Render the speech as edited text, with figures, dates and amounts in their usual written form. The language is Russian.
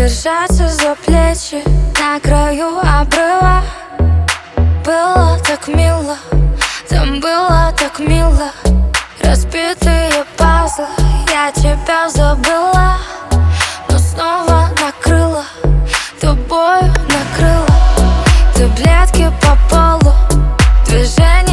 держаться за плечи на краю обрыва. Было так мило, там было так мило. Разбитые пазлы, я тебя забыла, но снова накрыла, тобою накрыла. Таблетки по полу, движение